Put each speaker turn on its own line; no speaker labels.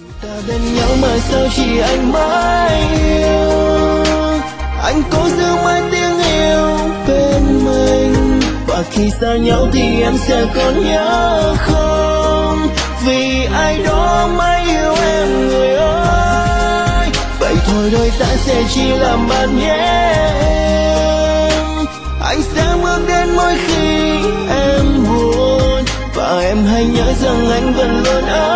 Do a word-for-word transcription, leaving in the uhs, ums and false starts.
Ta bên nhau mà sao chỉ anh mãi yêu, anh cố giữ mãi tiếng yêu bên mình, và khi xa nhau thì em sẽ còn nhớ không, vì ai đó mãi yêu em người ơi. Vậy thôi đôi ta sẽ chỉ làm bạn nhé em, anh sẽ bước đến mỗi khi em buồn, và em hãy nhớ rằng anh vẫn luôn ở